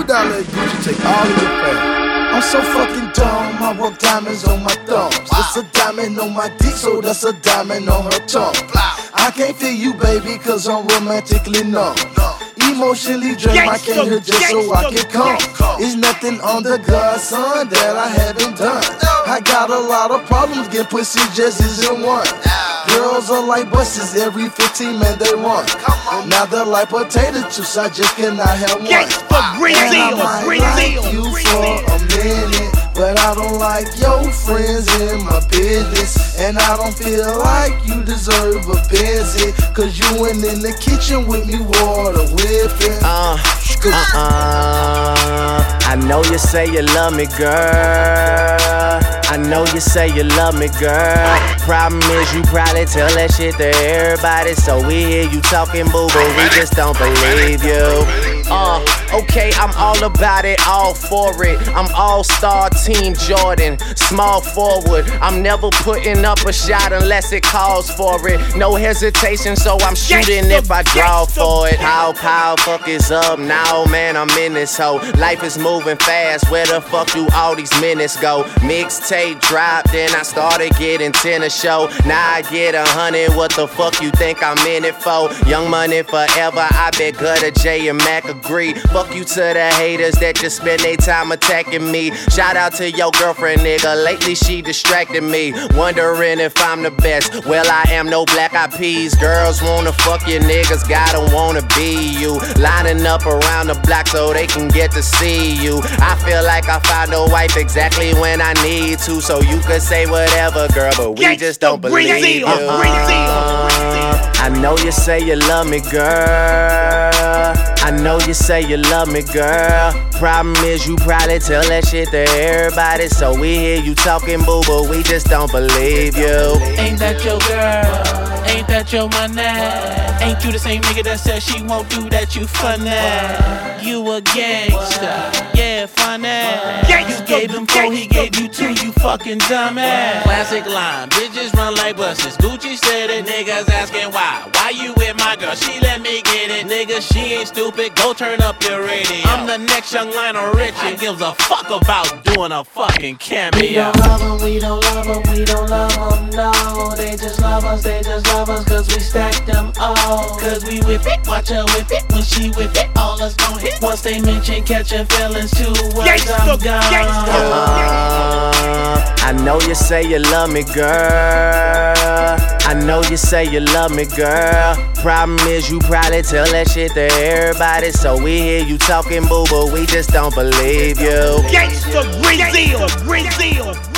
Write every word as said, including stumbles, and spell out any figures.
dollar Gucci take all of your fame. I'm so fucking dumb, I rock diamonds on my thumbs. It's a diamond on my dick, so that's a diamond on her tongue. I can't feel you, baby, cause I'm romantically numb. Emotionally drained, I came here just so I can come. It's nothing on the God, son, that I haven't done. I got a lot of problems, get pussy just isn't one. Girls are like buses, every fifteen men they run. Now they're like potato chips, I just cannot have one. And I might like you for a minute, but I don't like your friends in my business. And I don't feel like you deserve a visit, cause you went in the kitchen with me water whipping. Uh, uh-uh. I know you say you love me, girl. I know you say you love me, girl. Problem is you probably tell that shit to everybody, so we hear you talking boo, but we just don't believe you. Uh, okay, I'm all about it, all for it. I'm all-star team Jordan, small forward. I'm never putting up a shot unless it calls for it. No hesitation, so I'm shooting if I draw for it. How pow, fuck is up now, man, I'm in this hoe. Life is moving fast, where the fuck do all these minutes go? Mixtape dropped, then I started getting ten a show. Now I get a hundred, what the fuck you think I'm in it for? Young money forever, I bet Gutter J and Mac agree. Fuck you to the haters that just spend their time attacking me. Shout out to your girlfriend, nigga, lately she distracted me. Wondering if I'm the best, well I am no Black Eyed Peas. Girls wanna fuck you, niggas gotta wanna be you. Lining up around the block so they can get to see you. I feel like I found a wife exactly when I need to, so you could say whatever, girl, but we just don't believe you. uh, I know you say you love me, girl. I know you say you love me, girl. Problem is you probably tell that shit to everybody, so we hear you talking boo, but we just don't believe you. Ain't that your girl? Ain't that your money? Ain't you the same nigga that said she won't do that, you funny? You a gangster, yeah, funny. You gave him four, he gave you two, you fucking dumbass. Classic line, bitches run like buses. Gucci said it, niggas asking why. Why you with my girl? She let me get it. Nigga, she ain't stupid, go turn up your radio. I'm the next young Lionel Richie, gives a fuck about doing a fucking cameo. We don't love them, we don't love them, we don't love them, no. They just love us, they just love us, cause we stack them all. Cause we whip it, watch her whip it. When she whip it, all us gon' hit. Once they mention catching feelings, two words, I'm gone. uh, I know you say you love me, girl. I know you say you love me, girl. Problem is you probably tell that shit to everybody, so we hear you talking boo, but we just don't believe you. Gangsta Brazil, Brazil.